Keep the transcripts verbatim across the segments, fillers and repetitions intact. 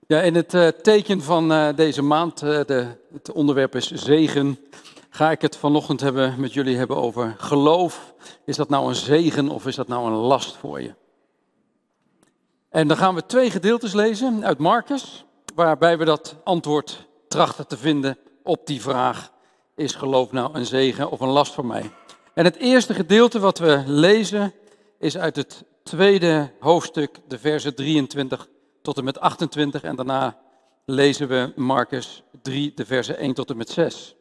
Ja, in het uh, teken van uh, deze maand, uh, de, het onderwerp is zegen, ga ik het vanochtend hebben, met jullie hebben over geloof. Is dat nou een zegen of is dat nou een last voor je? En dan gaan we twee gedeeltes lezen uit Marcus, waarbij we dat antwoord trachten te vinden op die vraag. Is geloof nou een zegen of een last voor mij? En het eerste gedeelte wat we lezen is uit het tweede hoofdstuk, de versen drieëntwintig tot en met achtentwintig. En daarna lezen we Marcus drie, de versen één tot en met zes.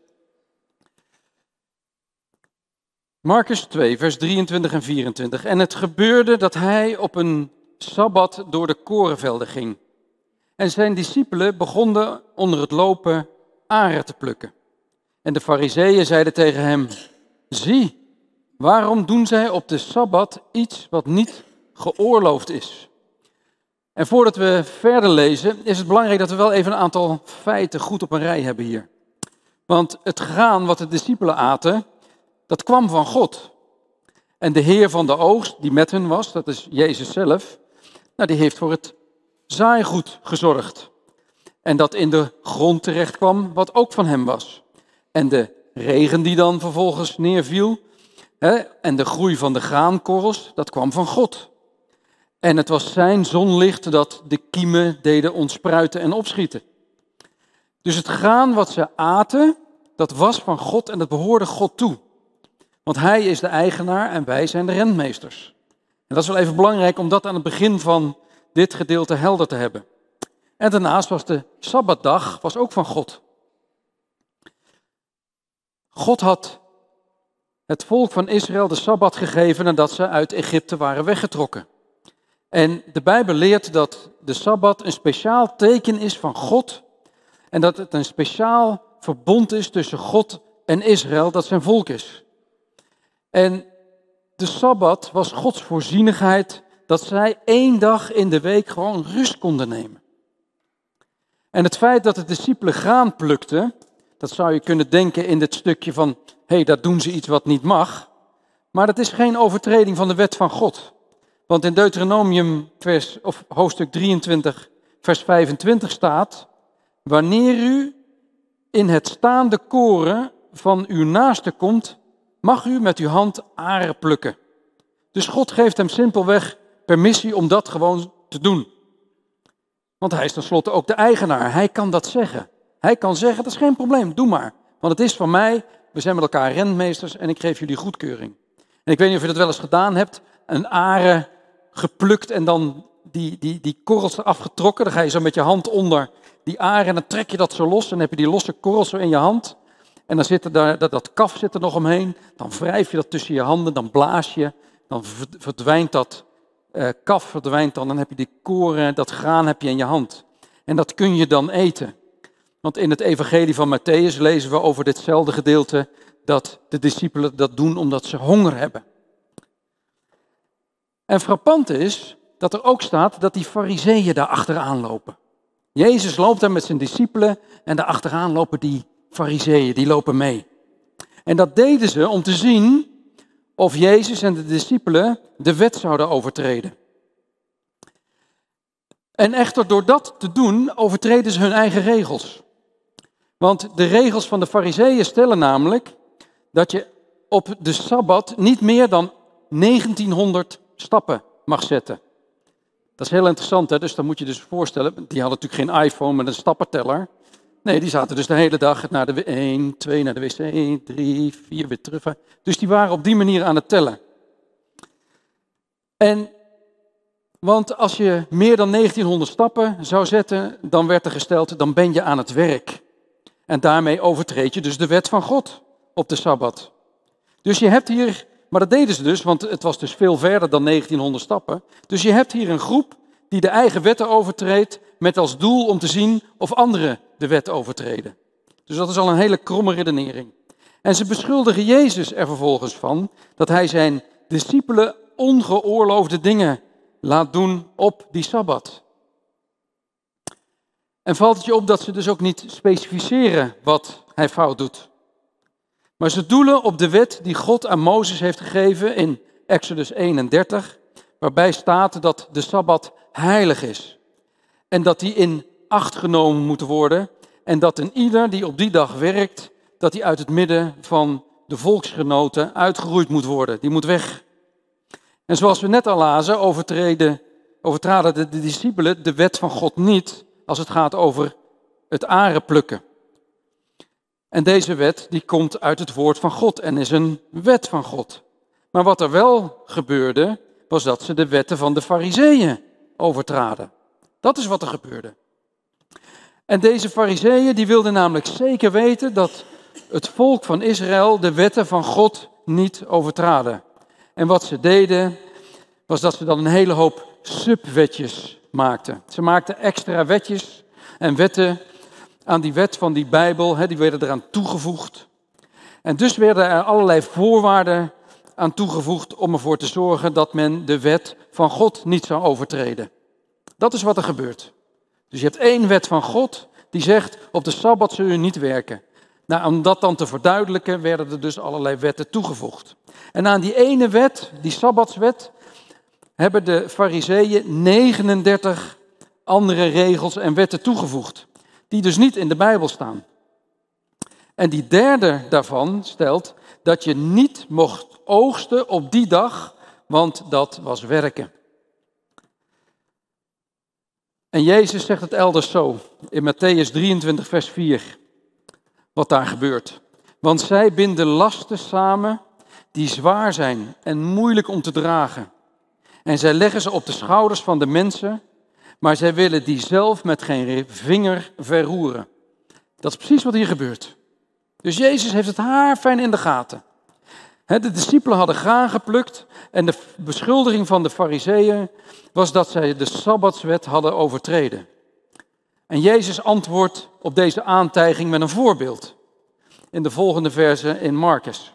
Marcus twee, vers drieëntwintig en vierentwintig. En het gebeurde dat hij op een sabbat door de korenvelden ging. En zijn discipelen begonnen onder het lopen aren te plukken. En de farizeeën zeiden tegen hem: zie, waarom doen zij op de sabbat iets wat niet geoorloofd is? En voordat we verder lezen, is het belangrijk dat we wel even een aantal feiten goed op een rij hebben hier. Want het graan wat de discipelen aten, dat kwam van God. En de Heer van de oogst, die met hen was, dat is Jezus zelf, nou, die heeft voor het zaaigoed gezorgd. En dat in de grond terecht kwam, wat ook van hem was. En de regen die dan vervolgens neerviel, hè, en de groei van de graankorrels, dat kwam van God. En het was zijn zonlicht dat de kiemen deden ontspruiten en opschieten. Dus het graan wat ze aten, dat was van God en dat behoorde God toe. Want hij is de eigenaar en wij zijn de rentmeesters. En dat is wel even belangrijk om dat aan het begin van dit gedeelte helder te hebben. En daarnaast was de Sabbatdag was ook van God. God had het volk van Israël de Sabbat gegeven nadat ze uit Egypte waren weggetrokken. En de Bijbel leert dat de Sabbat een speciaal teken is van God. En dat het een speciaal verbond is tussen God en Israël, dat zijn volk is. En de Sabbat was Gods voorzienigheid dat zij één dag in de week gewoon rust konden nemen. En het feit dat de discipelen graan plukten, dat zou je kunnen denken in dit stukje van, hé, hey, daar doen ze iets wat niet mag. Maar dat is geen overtreding van de wet van God. Want in Deuteronomium vers, of hoofdstuk drieëntwintig, vers vijfentwintig staat: wanneer u in het staande koren van uw naaste komt, mag u met uw hand aren plukken. Dus God geeft hem simpelweg permissie om dat gewoon te doen. Want hij is tenslotte ook de eigenaar. Hij kan dat zeggen. Hij kan zeggen, dat is geen probleem, doe maar. Want het is van mij, we zijn met elkaar rentmeesters en ik geef jullie goedkeuring. En ik weet niet of je dat wel eens gedaan hebt, een aren geplukt en dan die, die, die korrels eraf getrokken. Dan ga je zo met je hand onder die aren en dan trek je dat zo los en dan heb je die losse korrels zo in je hand. En dan zit er daar, dat, dat kaf zit er nog omheen. Dan wrijf je dat tussen je handen, dan blaas je. Dan verdwijnt dat uh, kaf, verdwijnt dan. Dan heb je die koren, dat graan heb je in je hand. En dat kun je dan eten. Want in het evangelie van Mattheüs lezen we over ditzelfde gedeelte dat de discipelen dat doen omdat ze honger hebben. En frappant is dat er ook staat dat die farizeeën daar achteraan lopen. Jezus loopt daar met zijn discipelen en daar achteraan lopen die farizeeën, die lopen mee. En dat deden ze om te zien of Jezus en de discipelen de wet zouden overtreden. En echter door dat te doen overtreden ze hun eigen regels. Want de regels van de farizeeën stellen namelijk dat je op de Sabbat niet meer dan negentienhonderd stappen mag zetten. Dat is heel interessant, hè? Dus dan moet je dus voorstellen, die hadden natuurlijk geen iPhone met een stappenteller. Nee, die zaten dus de hele dag naar de één, twee naar de wc, drie, vier weer terug. Dus die waren op die manier aan het tellen. En, want als je meer dan negentienhonderd stappen zou zetten, dan werd er gesteld, dan ben je aan het werk. En daarmee overtreed je dus de wet van God op de Sabbat. Dus je hebt hier, maar dat deden ze dus, want het was dus veel verder dan negentienhonderd stappen. Dus je hebt hier een groep die de eigen wetten overtreedt met als doel om te zien of anderen de wet overtreden. Dus dat is al een hele kromme redenering. En ze beschuldigen Jezus er vervolgens van dat hij zijn discipelen ongeoorloofde dingen laat doen op die Sabbat. En valt het je op dat ze dus ook niet specificeren wat hij fout doet. Maar ze doelen op de wet die God aan Mozes heeft gegeven in Exodus eenendertig, waarbij staat dat de Sabbat heilig is. En dat die in acht genomen moeten worden. En dat een ieder die op die dag werkt, dat hij uit het midden van de volksgenoten uitgeroeid moet worden. Die moet weg. En zoals we net al lazen, overtreden, overtraden de, de discipelen de wet van God niet als het gaat over het aren plukken. En deze wet die komt uit het woord van God en is een wet van God. Maar wat er wel gebeurde, was dat ze de wetten van de Farizeeën overtraden. Dat is wat er gebeurde. En deze Farizeeën die wilden namelijk zeker weten dat het volk van Israël de wetten van God niet overtraden. En wat ze deden, was dat ze dan een hele hoop subwetjes maakten. Ze maakten extra wetjes en wetten aan die wet van die Bijbel, hè, die werden eraan toegevoegd. En dus werden er allerlei voorwaarden aan toegevoegd om ervoor te zorgen dat men de wet van God niet zou overtreden. Dat is wat er gebeurt. Dus je hebt één wet van God die zegt, op de Sabbat zul je niet werken. Nou, om dat dan te verduidelijken, werden er dus allerlei wetten toegevoegd. En aan die ene wet, die Sabbatswet, hebben de Farizeeën negenendertig andere regels en wetten toegevoegd, die dus niet in de Bijbel staan. En die derde daarvan stelt dat je niet mocht oogsten op die dag, want dat was werken. En Jezus zegt het elders zo, in Mattheüs drieëntwintig vers vier, wat daar gebeurt. Want zij binden lasten samen die zwaar zijn en moeilijk om te dragen. En zij leggen ze op de schouders van de mensen, maar zij willen die zelf met geen vinger verroeren. Dat is precies wat hier gebeurt. Dus Jezus heeft het haarfijn in de gaten. De discipelen hadden graan geplukt en de beschuldiging van de Farizeeën was dat zij de Sabbatswet hadden overtreden. En Jezus antwoordt op deze aantijging met een voorbeeld. In de volgende verse in Marcus.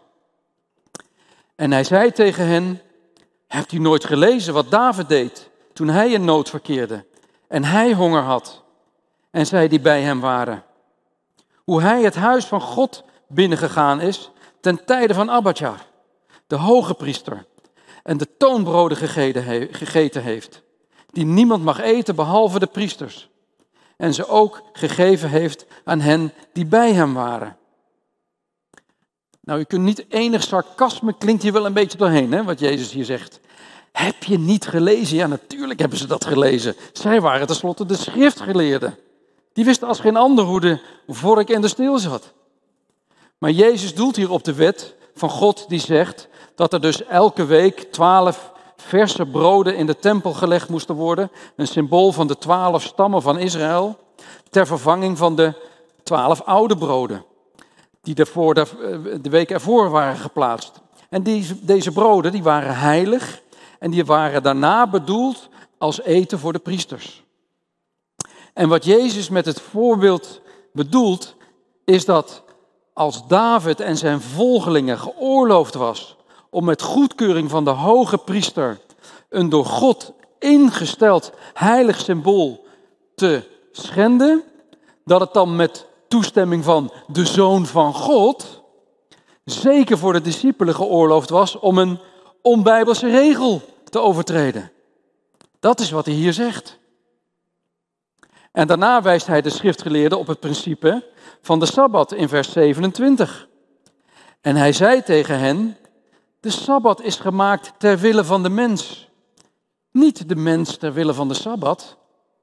En hij zei tegen hen, hebt u nooit gelezen wat David deed toen hij in nood verkeerde en hij honger had en zij die bij hem waren? Hoe hij het huis van God binnengegaan is ten tijde van Abadjar, de hoge priester, en de toonbroden gegeten heeft, die niemand mag eten behalve de priesters, en ze ook gegeven heeft aan hen die bij hem waren. Nou, u kunt niet enig sarcasme, klinkt hier wel een beetje doorheen, hè, wat Jezus hier zegt. Heb je niet gelezen? Ja, natuurlijk hebben ze dat gelezen. Zij waren tenslotte de schriftgeleerden. Die wisten als geen ander hoe de vork in de steel zat. Maar Jezus doelt hier op de wet van God die zegt dat er dus elke week twaalf verse broden in de tempel gelegd moesten worden. Een symbool van de twaalf stammen van Israël. Ter vervanging van de twaalf oude broden. Die ervoor, de week ervoor waren geplaatst. En die, deze broden die waren heilig. En die waren daarna bedoeld als eten voor de priesters. En wat Jezus met het voorbeeld bedoelt, is dat als David en zijn volgelingen geoorloofd was om met goedkeuring van de hoge priester een door God ingesteld heilig symbool te schenden, dat het dan met toestemming van de Zoon van God zeker voor de discipelen geoorloofd was om een onbijbelse regel te overtreden. Dat is wat hij hier zegt. En daarna wijst hij de schriftgeleerden op het principe van de Sabbat in vers zevenentwintig. En hij zei tegen hen, de Sabbat is gemaakt ter wille van de mens. Niet de mens ter wille van de Sabbat.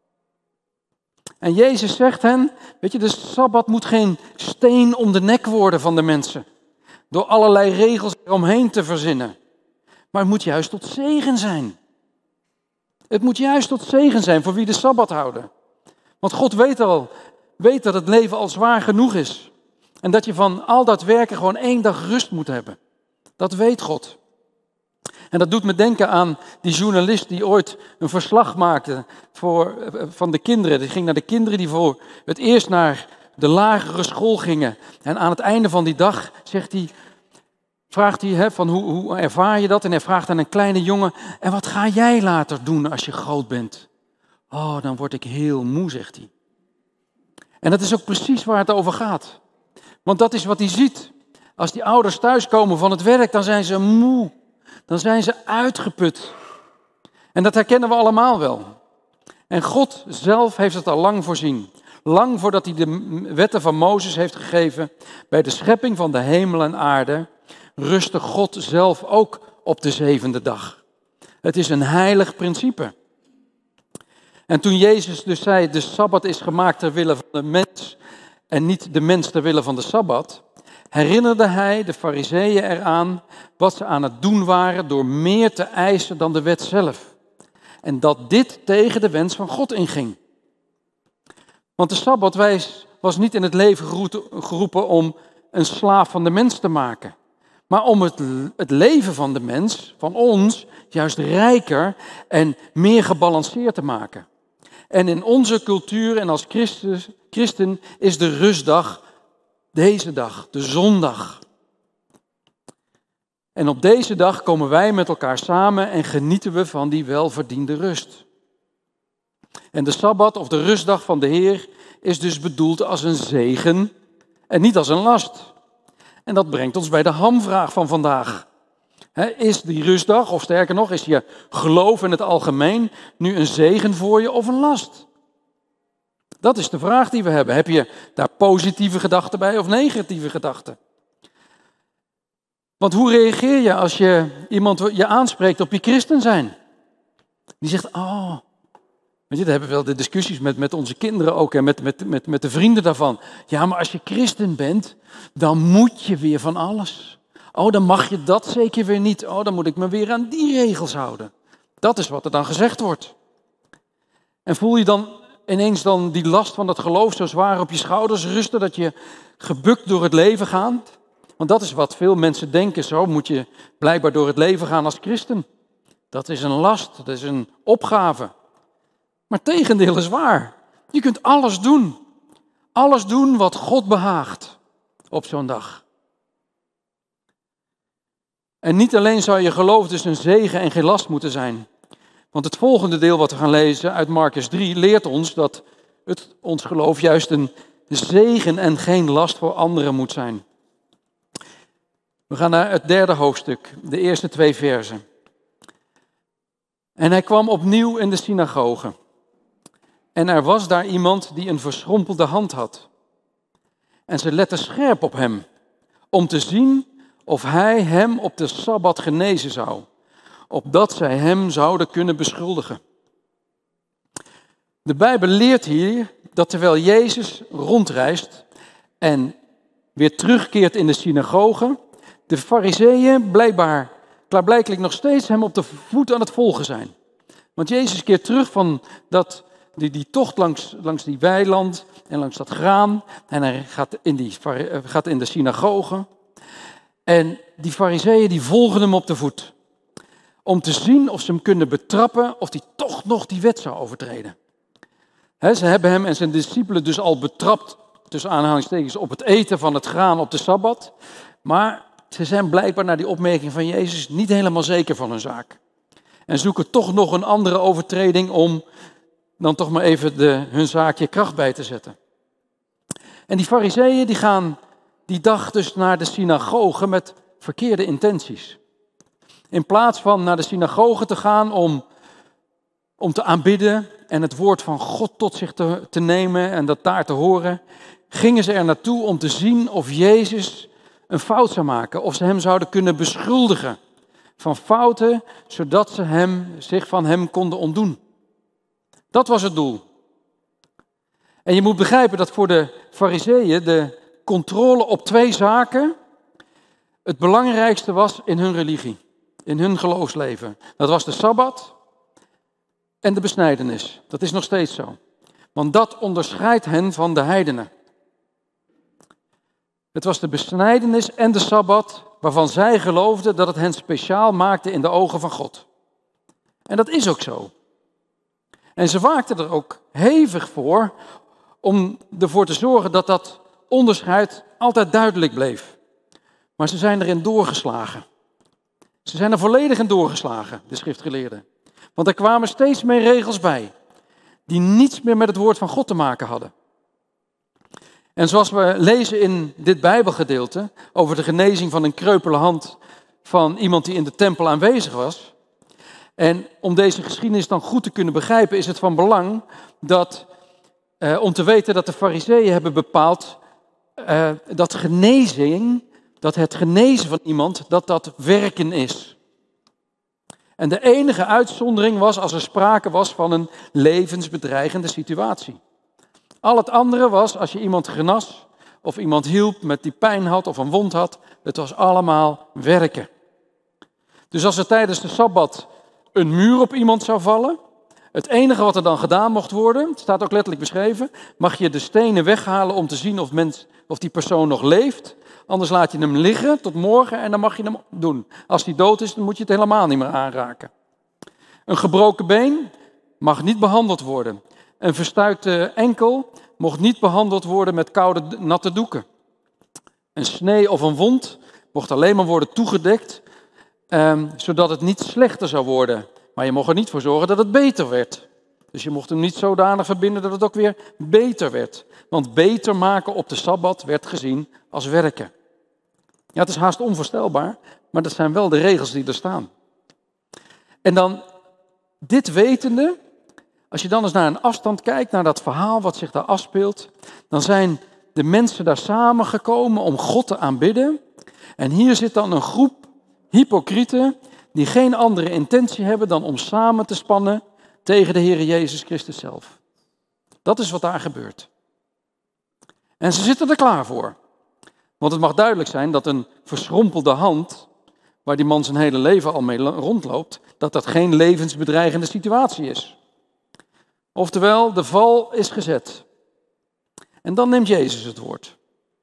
En Jezus zegt hen, weet je, de Sabbat moet geen steen om de nek worden van de mensen. Door allerlei regels eromheen te verzinnen. Maar het moet juist tot zegen zijn. Het moet juist tot zegen zijn voor wie de Sabbat houden. Want God weet al, weet dat het leven al zwaar genoeg is. En dat je van al dat werken gewoon één dag rust moet hebben. Dat weet God. En dat doet me denken aan die journalist die ooit een verslag maakte voor, van de kinderen. Die ging naar de kinderen die voor het eerst naar de lagere school gingen. En aan het einde van die dag zegt hij, vraagt hij hè, van hoe, hoe ervaar je dat? En hij vraagt aan een kleine jongen, en wat ga jij later doen als je groot bent? Oh, dan word ik heel moe, zegt hij. En dat is ook precies waar het over gaat. Want dat is wat hij ziet. Als die ouders thuiskomen van het werk, dan zijn ze moe. Dan zijn ze uitgeput. En dat herkennen we allemaal wel. En God zelf heeft het al lang voorzien. Lang voordat hij de wetten van Mozes heeft gegeven, bij de schepping van de hemel en aarde, rustte God zelf ook op de zevende dag. Het is een heilig principe. En toen Jezus dus zei, de Sabbat is gemaakt ter wille van de mens en niet de mens ter wille van de Sabbat, herinnerde hij de Farizeeën eraan wat ze aan het doen waren door meer te eisen dan de wet zelf. En dat dit tegen de wens van God inging. Want de Sabbat was niet in het leven geroepen om een slaaf van de mens te maken. Maar om het, het leven van de mens, van ons, juist rijker en meer gebalanceerd te maken. En in onze cultuur en als Christus, christen is de rustdag deze dag, de zondag. En op deze dag komen wij met elkaar samen en genieten we van die welverdiende rust. En de Sabbat of de rustdag van de Heer is dus bedoeld als een zegen en niet als een last. En dat brengt ons bij de hamvraag van vandaag. He, is die rustdag, of sterker nog, is je geloof in het algemeen nu een zegen voor je of een last? Dat is de vraag die we hebben. Heb je daar positieve gedachten bij of negatieve gedachten? Want hoe reageer je als je iemand je aanspreekt op je christen zijn? Die zegt, oh, weet je, daar hebben we wel de discussies met, met onze kinderen ook en met, met, met, met de vrienden daarvan. Ja, maar als je christen bent, dan moet je weer van alles. Oh, dan mag je dat zeker weer niet. Oh, dan moet ik me weer aan die regels houden. Dat is wat er dan gezegd wordt. En voel je dan ineens dan die last van dat geloof zo zwaar op je schouders rusten, dat je gebukt door het leven gaat? Want dat is wat veel mensen denken, zo moet je blijkbaar door het leven gaan als christen. Dat is een last, dat is een opgave. Maar het tegendeel is waar. Je kunt alles doen. Alles doen wat God behaagt op zo'n dag. En niet alleen zou je geloof dus een zegen en geen last moeten zijn. Want het volgende deel wat we gaan lezen uit Markus drie leert ons dat het, ons geloof juist een zegen en geen last voor anderen moet zijn. We gaan naar het derde hoofdstuk, de eerste twee versen. En hij kwam opnieuw in de synagoge. En er was daar iemand die een verschrompelde hand had. En ze lette scherp op hem, om te zien of hij hem op de Sabbat genezen zou, opdat zij hem zouden kunnen beschuldigen. De Bijbel leert hier dat terwijl Jezus rondreist en weer terugkeert in de synagoge, de Farizeeën blijkbaar, klaarblijkelijk nog steeds hem op de voet aan het volgen zijn. Want Jezus keert terug van dat, die, die tocht langs, langs die weiland en langs dat graan. En hij gaat in, die, gaat in de synagoge. En die Farizeeën die volgen hem op de voet. Om te zien of ze hem kunnen betrappen of hij toch nog die wet zou overtreden. He, ze hebben hem en zijn discipelen dus al betrapt, tussen aanhalingstekens, op het eten van het graan op de Sabbat. Maar ze zijn blijkbaar naar die opmerking van Jezus niet helemaal zeker van hun zaak. En zoeken toch nog een andere overtreding om dan toch maar even de, hun zaakje kracht bij te zetten. En die Farizeeën die gaan die dag dus naar de synagoge met verkeerde intenties. In plaats van naar de synagoge te gaan om, om te aanbidden en het woord van God tot zich te, te nemen en dat daar te horen, gingen ze er naartoe om te zien of Jezus een fout zou maken. Of ze hem zouden kunnen beschuldigen van fouten, zodat ze hem, zich van hem konden ontdoen. Dat was het doel. En je moet begrijpen dat voor de Farizeeën de controle op twee zaken het belangrijkste was in hun religie, in hun geloofsleven. Dat was de Sabbat en de besnijdenis. Dat is nog steeds zo. Want dat onderscheidt hen van de heidenen. Het was de besnijdenis en de Sabbat waarvan zij geloofden dat het hen speciaal maakte in de ogen van God. En dat is ook zo. En ze waakten er ook hevig voor om ervoor te zorgen dat dat onderscheid altijd duidelijk bleef. Maar ze zijn erin doorgeslagen. Ze zijn er volledig in doorgeslagen, de schriftgeleerden. Want er kwamen steeds meer regels bij, die niets meer met het woord van God te maken hadden. En zoals we lezen in dit Bijbelgedeelte over de genezing van een kreupele hand van iemand die in de tempel aanwezig was, En om deze geschiedenis dan goed te kunnen begrijpen, is het van belang dat, uh, om te weten dat de Farizeeën hebben bepaald uh, dat genezing, dat het genezen van iemand, dat dat werken is. En de enige uitzondering was als er sprake was van een levensbedreigende situatie. Al het andere was als je iemand genas of iemand hielp met die pijn had of een wond had, het was allemaal werken. Dus als er tijdens de Sabbat een muur op iemand zou vallen, het enige wat er dan gedaan mocht worden, het staat ook letterlijk beschreven, mag je de stenen weghalen om te zien of, mens, of die persoon nog leeft. Anders laat je hem liggen tot morgen en dan mag je hem doen. Als hij dood is, dan moet je het helemaal niet meer aanraken. Een gebroken been mag niet behandeld worden. Een verstuikte enkel mocht niet behandeld worden met koude, natte doeken. Een snee of een wond mocht alleen maar worden toegedekt, um, zodat het niet slechter zou worden. Maar je mocht er niet voor zorgen dat het beter werd. Dus je mocht hem niet zodanig verbinden dat het ook weer beter werd. Want beter maken op de Sabbat werd gezien als werken. Ja, het is haast onvoorstelbaar, maar dat zijn wel de regels die er staan. En dan, dit wetende, als je dan eens naar een afstand kijkt, naar dat verhaal wat zich daar afspeelt, dan zijn de mensen daar samengekomen om God te aanbidden. En hier zit dan een groep hypocrieten die geen andere intentie hebben dan om samen te spannen tegen de Heer Jezus Christus zelf. Dat is wat daar gebeurt. En ze zitten er klaar voor. Want het mag duidelijk zijn dat een verschrompelde hand, waar die man zijn hele leven al mee rondloopt, dat dat geen levensbedreigende situatie is. Oftewel, de val is gezet. En dan neemt Jezus het woord.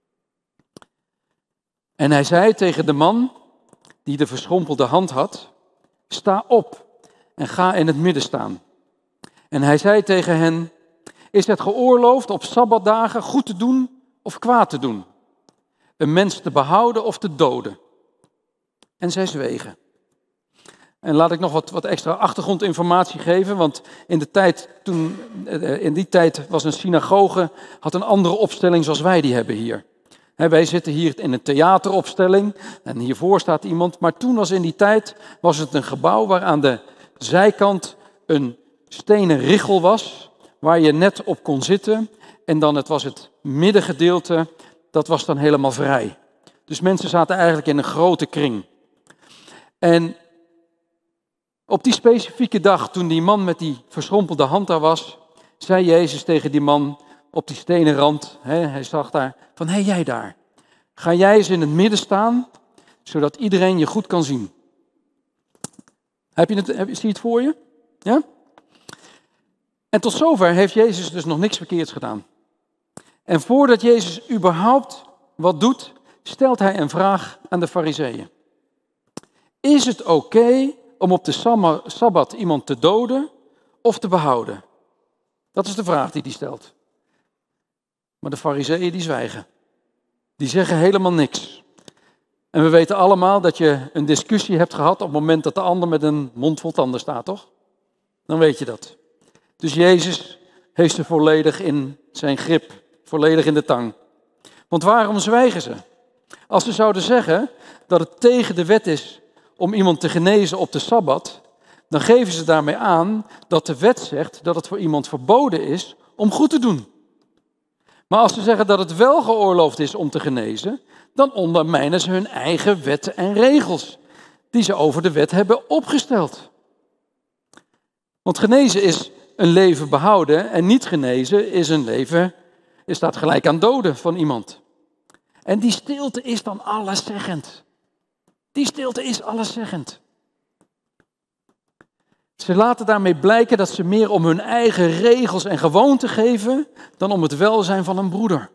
En hij zei tegen de man die de verschrompelde hand had, sta op en ga in het midden staan. En hij zei tegen hen, is het geoorloofd op sabbatdagen goed te doen of kwaad te doen? Een mens te behouden of te doden? En zij zwegen. En laat ik nog wat, wat extra achtergrondinformatie geven, want in, de tijd toen, in die tijd was een synagoge, had een andere opstelling zoals wij die hebben hier. He, wij zitten hier in een theateropstelling en hiervoor staat iemand, maar toen was in die tijd was het een gebouw waar aan de zijkant een stenen richel was, waar je net op kon zitten en dan het was het middengedeelte, dat was dan helemaal vrij. Dus mensen zaten eigenlijk in een grote kring. En op die specifieke dag, toen die man met die verschrompelde hand daar was, zei Jezus tegen die man op die stenen rand, hè, hij zag daar, van hé hey, jij daar, ga jij eens in het midden staan, zodat iedereen je goed kan zien. Heb je het, heb, zie je het voor je? Ja? En tot zover heeft Jezus dus nog niks verkeerds gedaan. En voordat Jezus überhaupt wat doet, stelt hij een vraag aan de Farizeeën. Is het oké om op de Sabbat iemand te doden of te behouden? Dat is de vraag die hij stelt. Maar de Farizeeën die zwijgen. Die zeggen helemaal niks. En we weten allemaal dat je een discussie hebt gehad op het moment dat de ander met een mond vol tanden staat, toch? Dan weet je dat. Dus Jezus heeft ze volledig in zijn grip, volledig in de tang. Want waarom zwijgen ze? Als ze zouden zeggen dat het tegen de wet is om iemand te genezen op de Sabbat, dan geven ze daarmee aan dat de wet zegt dat het voor iemand verboden is om goed te doen. Maar als ze zeggen dat het wel geoorloofd is om te genezen, dan ondermijnen ze hun eigen wetten en regels die ze over de wet hebben opgesteld. Want genezen is een leven behouden en niet genezen is een leven, is staat gelijk aan doden van iemand. En die stilte is dan alleszeggend. Die stilte is alleszeggend. Ze laten daarmee blijken dat ze meer om hun eigen regels en gewoonten geven dan om het welzijn van een broeder.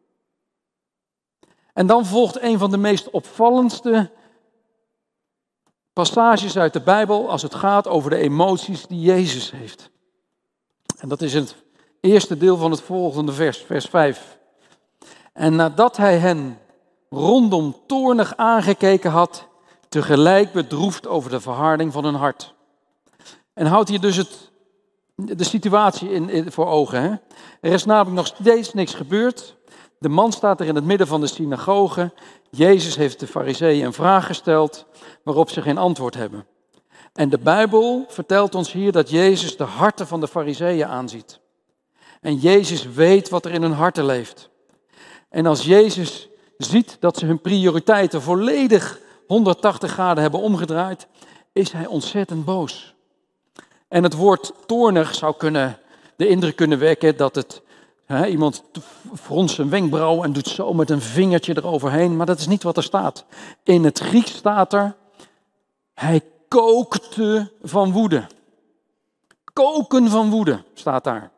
En dan volgt een van de meest opvallendste passages uit de Bijbel als het gaat over de emoties die Jezus heeft. En dat is het eerste deel van het volgende vers, vers vijf. En nadat hij hen rondom toornig aangekeken had, tegelijk bedroefd over de verharding van hun hart. En houdt hier dus het, de situatie in, in, voor ogen. Hè? Er is namelijk nog steeds niks gebeurd. De man staat er in het midden van de synagoge. Jezus heeft de Farizeeën een vraag gesteld waarop ze geen antwoord hebben. En de Bijbel vertelt ons hier dat Jezus de harten van de Farizeeën aanziet. En Jezus weet wat er in hun harten leeft. En als Jezus ziet dat ze hun prioriteiten volledig honderdtachtig graden hebben omgedraaid, is hij ontzettend boos. En het woord toornig zou kunnen, de indruk kunnen wekken dat het, hè, iemand fronst zijn wenkbrauw en doet zo met een vingertje eroverheen, maar dat is niet wat er staat. In het Grieks staat er, hij kookte van woede. Koken van woede staat daar.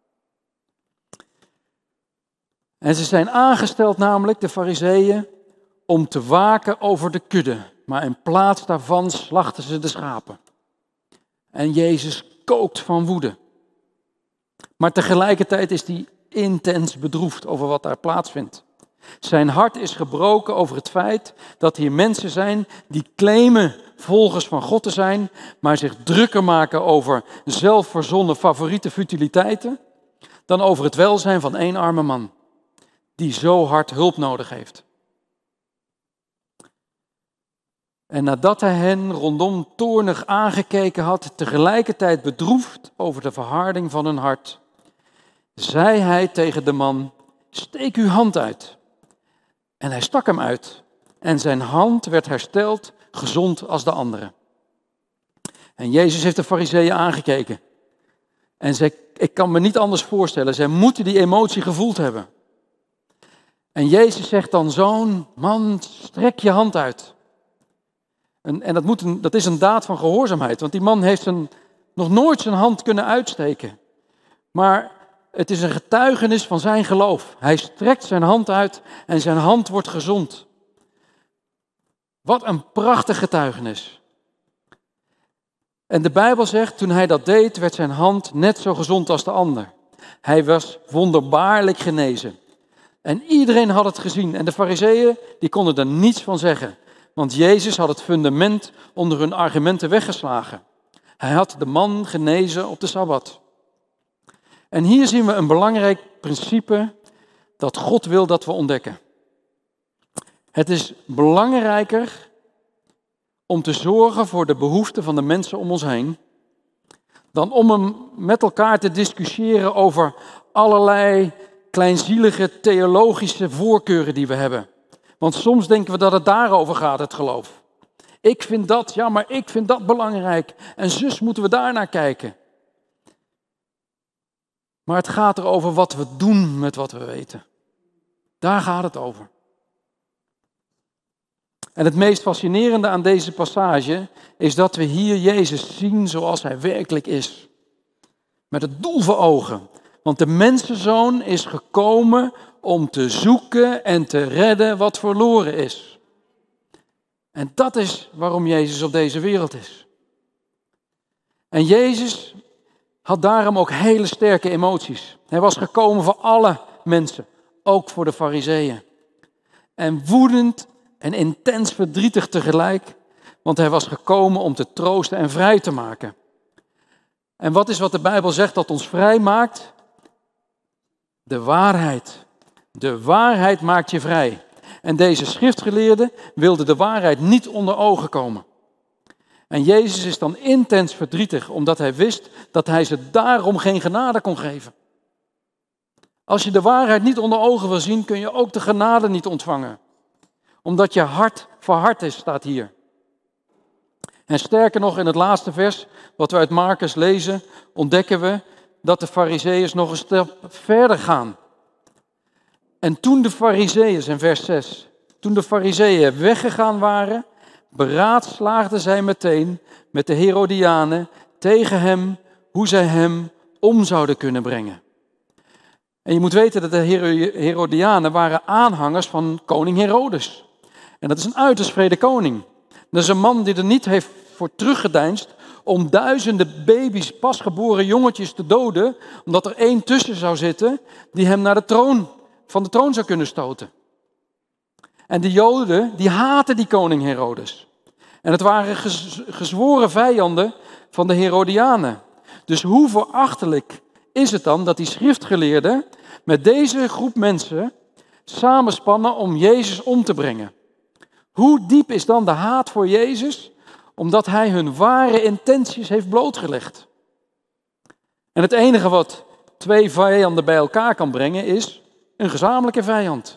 En ze zijn aangesteld namelijk, de Farizeeën, om te waken over de kudde. Maar in plaats daarvan slachten ze de schapen. En Jezus kookt van woede. Maar tegelijkertijd is hij intens bedroefd over wat daar plaatsvindt. Zijn hart is gebroken over het feit dat hier mensen zijn die claimen volgers van God te zijn, maar zich drukker maken over zelfverzonnen favoriete futiliteiten dan over het welzijn van één arme man die zo hard hulp nodig heeft. En nadat hij hen rondom toornig aangekeken had, tegelijkertijd bedroefd over de verharding van hun hart, zei hij tegen de man, steek uw hand uit. En hij stak hem uit en zijn hand werd hersteld, gezond als de andere. En Jezus heeft de Farizeeën aangekeken. En zij, ik kan me niet anders voorstellen, zij moeten die emotie gevoeld hebben. En Jezus zegt dan, zoon, man, strek je hand uit. En, en dat, moet een, dat is een daad van gehoorzaamheid, want die man heeft zijn, nog nooit zijn hand kunnen uitsteken. Maar het is een getuigenis van zijn geloof. Hij strekt zijn hand uit en zijn hand wordt gezond. Wat een prachtig getuigenis. En de Bijbel zegt, toen hij dat deed, werd zijn hand net zo gezond als de ander. Hij was wonderbaarlijk genezen. En iedereen had het gezien. En de Farizeeën, die konden er niets van zeggen. Want Jezus had het fundament onder hun argumenten weggeslagen. Hij had de man genezen op de Sabbat. En hier zien we een belangrijk principe dat God wil dat we ontdekken. Het is belangrijker om te zorgen voor de behoeften van de mensen om ons heen, dan om hem met elkaar te discussiëren over allerlei kleinzielige theologische voorkeuren die we hebben. Want soms denken we dat het daarover gaat, het geloof. Ik vind dat, ja, maar ik vind dat belangrijk. En zus moeten we daar naar kijken. Maar het gaat erover wat we doen met wat we weten. Daar gaat het over. En het meest fascinerende aan deze passage is dat we hier Jezus zien zoals hij werkelijk is. Met het doel voor ogen. Want de mensenzoon is gekomen om te zoeken en te redden wat verloren is. En dat is waarom Jezus op deze wereld is. En Jezus had daarom ook hele sterke emoties. Hij was gekomen voor alle mensen, ook voor de Farizeeën. En woedend en intens verdrietig tegelijk, want hij was gekomen om te troosten en vrij te maken. En wat is wat de Bijbel zegt dat ons vrij maakt? De waarheid. De waarheid maakt je vrij. En deze schriftgeleerde wilde de waarheid niet onder ogen komen. En Jezus is dan intens verdrietig, omdat hij wist dat hij ze daarom geen genade kon geven. Als je de waarheid niet onder ogen wil zien, kun je ook de genade niet ontvangen. Omdat je hart verhard is, staat hier. En sterker nog, in het laatste vers, wat we uit Markus lezen, ontdekken we dat de Farizeeën nog een stap verder gaan. En toen de Farizeeën, in vers zes, toen de Farizeeën weggegaan waren, beraadslaagden zij meteen met de Herodianen tegen hem hoe zij hem om zouden kunnen brengen. En je moet weten dat de Herodianen waren aanhangers van koning Herodes. En dat is een uiterst vrede koning. Dat is een man die er niet heeft voor teruggedeinsd om duizenden baby's, pasgeboren jongetjes te doden, omdat er één tussen zou zitten die hem naar de troon, van de troon zou kunnen stoten. En de Joden, die haten die koning Herodes. En het waren gezworen vijanden van de Herodianen. Dus hoe verachtelijk is het dan dat die schriftgeleerden met deze groep mensen samenspannen om Jezus om te brengen? Hoe diep is dan de haat voor Jezus omdat hij hun ware intenties heeft blootgelegd. En het enige wat twee vijanden bij elkaar kan brengen is een gezamenlijke vijand.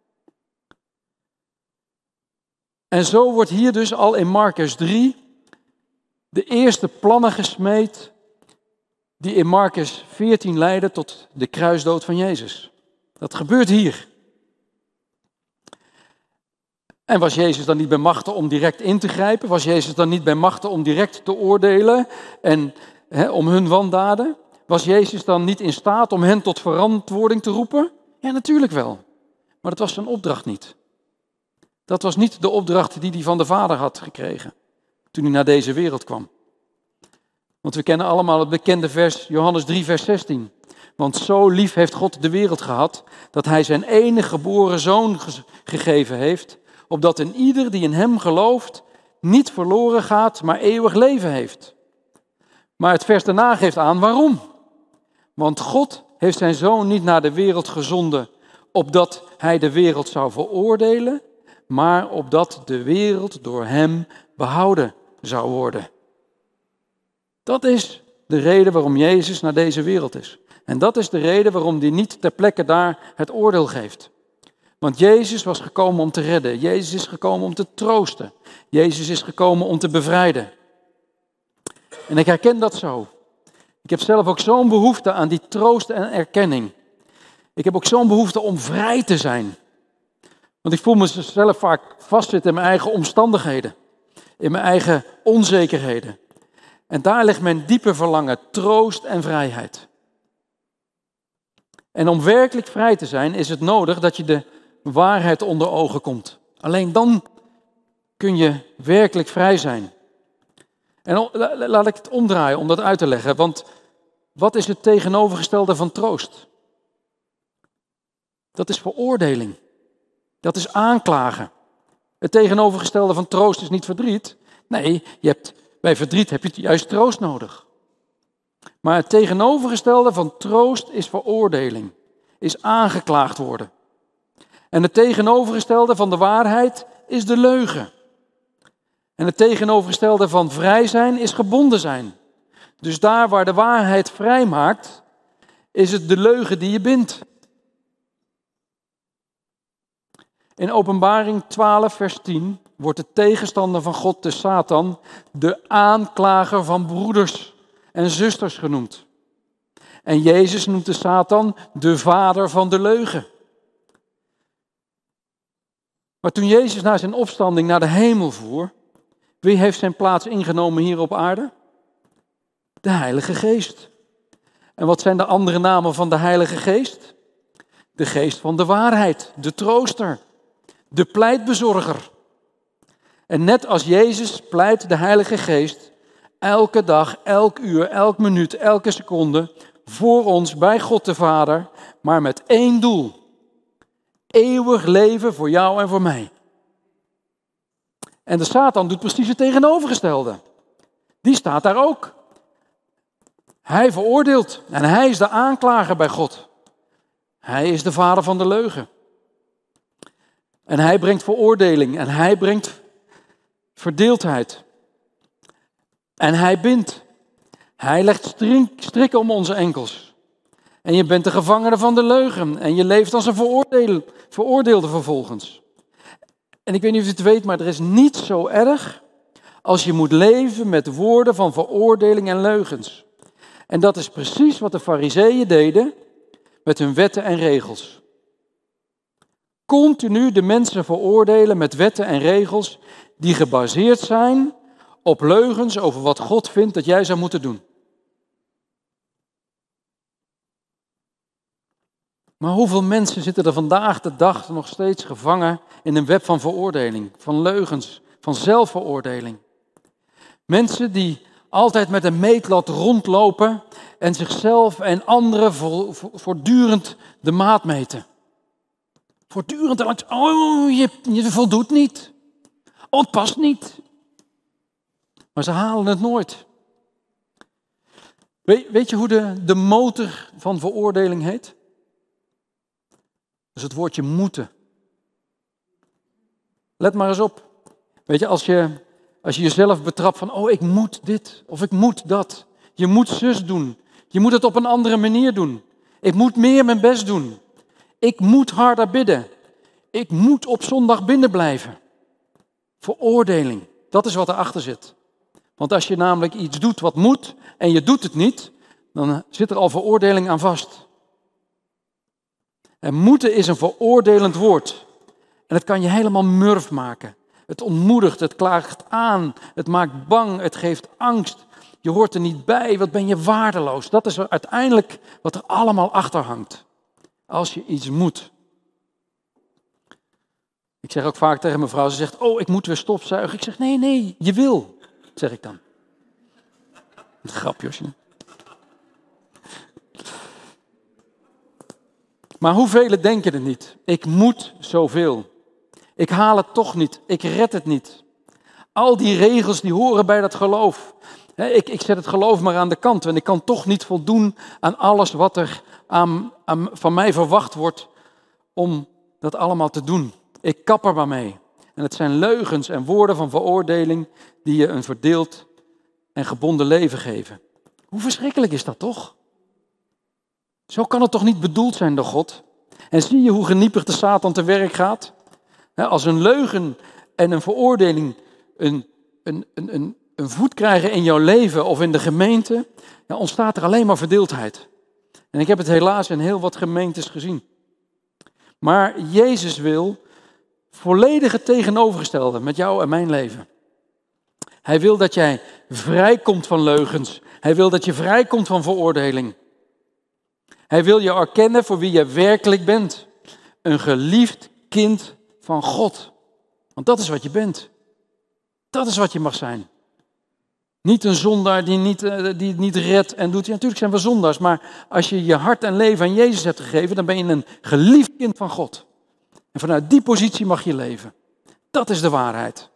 En zo wordt hier dus al in Marcus drie de eerste plannen gesmeed die in Marcus veertien leiden tot de kruisdood van Jezus. Dat gebeurt hier. En was Jezus dan niet bij machte om direct in te grijpen? Was Jezus dan niet bij machte om direct te oordelen en he, om hun wandaden? Was Jezus dan niet in staat om hen tot verantwoording te roepen? Ja, natuurlijk wel. Maar dat was zijn opdracht niet. Dat was niet de opdracht die hij van de Vader had gekregen toen hij naar deze wereld kwam. Want we kennen allemaal het bekende vers, Johannes drie, vers zestien. Want zo lief heeft God de wereld gehad, dat hij zijn enige geboren zoon gegeven heeft, opdat een ieder die in hem gelooft niet verloren gaat, maar eeuwig leven heeft. Maar het vers daarna geeft aan waarom. Want God heeft zijn zoon niet naar de wereld gezonden, opdat hij de wereld zou veroordelen, maar opdat de wereld door hem behouden zou worden. Dat is de reden waarom Jezus naar deze wereld is. En dat is de reden waarom hij niet ter plekke daar het oordeel geeft. Want Jezus was gekomen om te redden. Jezus is gekomen om te troosten. Jezus is gekomen om te bevrijden. En ik herken dat zo. Ik heb zelf ook zo'n behoefte aan die troost en erkenning. Ik heb ook zo'n behoefte om vrij te zijn. Want ik voel mezelf vaak vastzitten in mijn eigen omstandigheden. In mijn eigen onzekerheden. En daar ligt mijn diepe verlangen, troost en vrijheid. En om werkelijk vrij te zijn is het nodig dat je de waarheid onder ogen komt. Alleen dan kun je werkelijk vrij zijn. En laat ik het omdraaien om dat uit te leggen. Want wat is het tegenovergestelde van troost? Dat is veroordeling. Dat is aanklagen. Het tegenovergestelde van troost is niet verdriet. Nee, je hebt, bij verdriet heb je juist troost nodig. Maar het tegenovergestelde van troost is veroordeling. Is aangeklaagd worden. En het tegenovergestelde van de waarheid is de leugen. En het tegenovergestelde van vrij zijn is gebonden zijn. Dus daar waar de waarheid vrij maakt, is het de leugen die je bindt. In Openbaring twaalf, vers tien wordt de tegenstander van God, de Satan, de aanklager van broeders en zusters genoemd. En Jezus noemt de Satan de vader van de leugen. Maar toen Jezus na zijn opstanding naar de hemel voer, wie heeft zijn plaats ingenomen hier op aarde? De Heilige Geest. En wat zijn de andere namen van de Heilige Geest? De geest van de waarheid, de trooster, de pleitbezorger. En net als Jezus pleit de Heilige Geest elke dag, elk uur, elk minuut, elke seconde voor ons bij God de Vader, maar met één doel. Eeuwig leven voor jou en voor mij. En de Satan doet precies het tegenovergestelde. Die staat daar ook. Hij veroordeelt en hij is de aanklager bij God. Hij is de vader van de leugen. En hij brengt veroordeling en hij brengt verdeeldheid. En hij bindt. Hij legt strikken om onze enkels. En je bent de gevangene van de leugen. En je leeft als een veroordeel, veroordeelde vervolgens. En ik weet niet of u het weet, maar er is niets zo erg als je moet leven met woorden van veroordeling en leugens. En dat is precies wat de Farizeeën deden met hun wetten en regels. Continu de mensen veroordelen met wetten en regels die gebaseerd zijn op leugens over wat God vindt dat jij zou moeten doen. Maar hoeveel mensen zitten er vandaag de dag nog steeds gevangen in een web van veroordeling, van leugens, van zelfveroordeling? Mensen die altijd met een meetlat rondlopen en zichzelf en anderen voortdurend de maat meten. Voortdurend, oh, je, je voldoet niet. Oh, het past niet. Maar ze halen het nooit. Weet, weet je hoe de, de motor van veroordeling heet? Dat is het woordje moeten. Let maar eens op. Weet je, als je als je jezelf betrapt van, oh, ik moet dit of ik moet dat. Je moet zus doen. Je moet het op een andere manier doen. Ik moet meer mijn best doen. Ik moet harder bidden. Ik moet op zondag binnen blijven. Veroordeling, dat is wat erachter zit. Want als je namelijk iets doet wat moet en je doet het niet, dan zit er al veroordeling aan vast. En moeten is een veroordelend woord. En het kan je helemaal murf maken. Het ontmoedigt, het klaagt aan, het maakt bang, het geeft angst. Je hoort er niet bij, wat ben je waardeloos. Dat is uiteindelijk wat er allemaal achter hangt. Als je iets moet. Ik zeg ook vaak tegen mijn vrouw, ze zegt, oh, ik moet weer stofzuigen. Ik zeg, nee, nee, je wil, zeg ik dan. Een grapje, Josje. Maar hoeveel denken er niet? Ik moet zoveel. Ik haal het toch niet. Ik red het niet. Al die regels die horen bij dat geloof. Ik, ik zet het geloof maar aan de kant. En ik kan toch niet voldoen aan alles wat er aan, aan, van mij verwacht wordt om dat allemaal te doen. Ik kap er maar mee. En het zijn leugens en woorden van veroordeling die je een verdeeld en gebonden leven geven. Hoe verschrikkelijk is dat toch? Zo kan het toch niet bedoeld zijn door God? En zie je hoe geniepig de Satan te werk gaat? Als een leugen en een veroordeling een, een, een, een, een voet krijgen in jouw leven of in de gemeente, dan ontstaat er alleen maar verdeeldheid. En ik heb het helaas in heel wat gemeentes gezien. Maar Jezus wil volledig het tegenovergestelde met jou en mijn leven. Hij wil dat jij vrijkomt van leugens. Hij wil dat je vrijkomt van veroordeling. Hij wil je erkennen voor wie je werkelijk bent. Een geliefd kind van God. Want dat is wat je bent. Dat is wat je mag zijn. Niet een zondaar die, niet, die het niet redt en doet. Ja, natuurlijk zijn we zondaars, maar als je je hart en leven aan Jezus hebt gegeven, dan ben je een geliefd kind van God. En vanuit die positie mag je leven. Dat is de waarheid.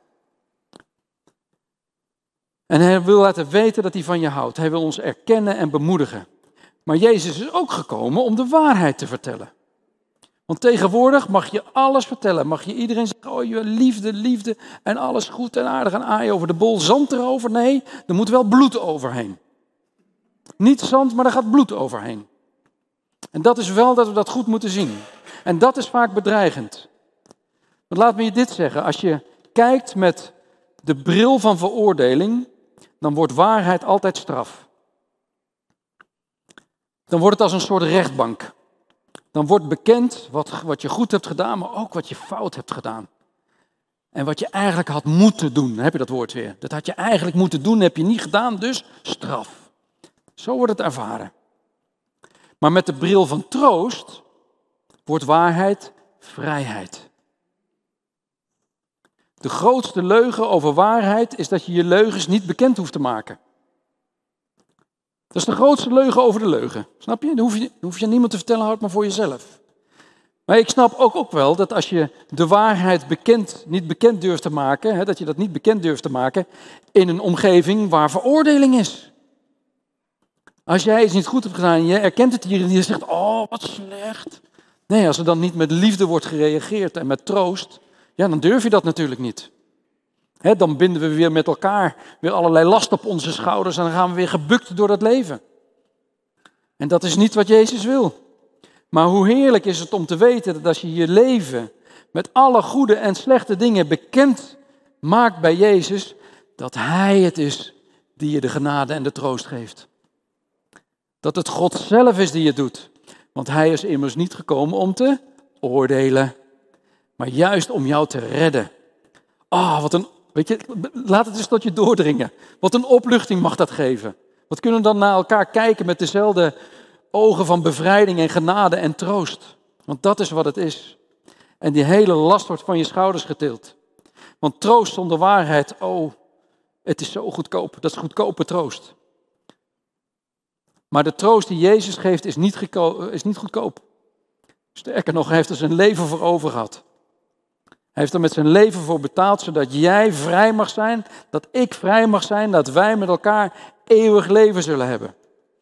En hij wil laten weten dat hij van je houdt. Hij wil ons erkennen en bemoedigen. Maar Jezus is ook gekomen om de waarheid te vertellen. Want tegenwoordig mag je alles vertellen. Mag je iedereen zeggen, oh je liefde, liefde en alles goed en aardig en aaien over de bol. Zand erover? Nee, er moet wel bloed overheen. Niet zand, maar er gaat bloed overheen. En dat is wel dat we dat goed moeten zien. En dat is vaak bedreigend. Want laat me je dit zeggen. Als je kijkt met de bril van veroordeling, dan wordt waarheid altijd straf. Dan wordt het als een soort rechtbank. Dan wordt bekend wat, wat je goed hebt gedaan, maar ook wat je fout hebt gedaan. En wat je eigenlijk had moeten doen, heb je dat woord weer. Dat had je eigenlijk moeten doen, heb je niet gedaan, dus straf. Zo wordt het ervaren. Maar met de bril van troost wordt waarheid vrijheid. De grootste leugen over waarheid is dat je je leugens niet bekend hoeft te maken. Dat is de grootste leugen over de leugen. Snap je? Dan hoef je, dan hoef je niemand te vertellen, houd maar voor jezelf. Maar ik snap ook, ook wel dat als je de waarheid bekend, niet bekend durft te maken, hè, dat je dat niet bekend durft te maken in een omgeving waar veroordeling is. Als jij iets niet goed hebt gedaan en je erkent het hier en je zegt, oh wat slecht. Nee, als er dan niet met liefde wordt gereageerd en met troost, ja, dan durf je dat natuurlijk niet. He, dan binden we weer met elkaar weer allerlei last op onze schouders en dan gaan we weer gebukt door dat leven. En dat is niet wat Jezus wil. Maar hoe heerlijk is het om te weten dat als je je leven met alle goede en slechte dingen bekend maakt bij Jezus, dat Hij het is die je de genade en de troost geeft. Dat het God zelf is die het doet. Want Hij is immers niet gekomen om te oordelen, maar juist om jou te redden. Ah, oh, wat een, weet je, laat het eens tot je doordringen. Wat een opluchting mag dat geven. Wat kunnen we dan naar elkaar kijken met dezelfde ogen van bevrijding en genade en troost. Want dat is wat het is. En die hele last wordt van je schouders getild. Want troost zonder waarheid, oh, het is zo goedkoop. Dat is goedkope troost. Maar de troost die Jezus geeft is niet, geko- is niet goedkoop. Sterker nog, hij heeft er zijn leven voor over gehad. Hij heeft er met zijn leven voor betaald, zodat jij vrij mag zijn, dat ik vrij mag zijn, dat wij met elkaar eeuwig leven zullen hebben.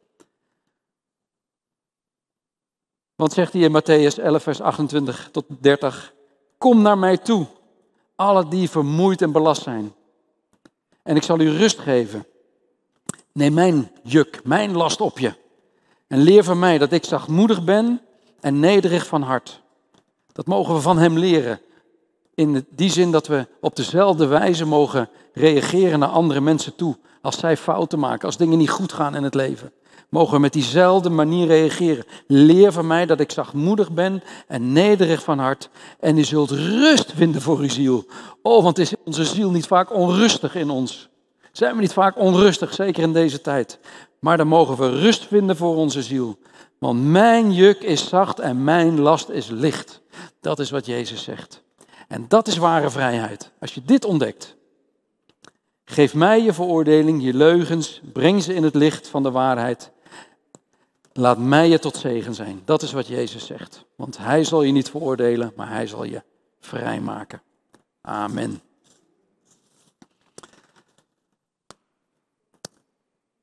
Want zegt hij in Mattheüs elf, vers achtentwintig tot dertig, kom naar mij toe, alle die vermoeid en belast zijn. en ik zal u rust geven. Neem mijn juk, mijn last op je. En leer van mij dat ik zachtmoedig ben en nederig van hart. Dat mogen we van hem leren. In die zin dat we op dezelfde wijze mogen reageren naar andere mensen toe. Als zij fouten maken, als dingen niet goed gaan in het leven. Mogen we met diezelfde manier reageren. Leer van mij dat ik zachtmoedig ben en nederig van hart. En u zult rust vinden voor uw ziel. Oh, want is onze ziel niet vaak onrustig in ons? Zijn we niet vaak onrustig, zeker in deze tijd? Maar dan mogen we rust vinden voor onze ziel. Want mijn juk is zacht en mijn last is licht. Dat is wat Jezus zegt. En dat is ware vrijheid. Als je dit ontdekt. Geef mij je veroordeling, je leugens. Breng ze in het licht van de waarheid. Laat mij je tot zegen zijn. Dat is wat Jezus zegt. Want hij zal je niet veroordelen, maar hij zal je vrijmaken. Amen.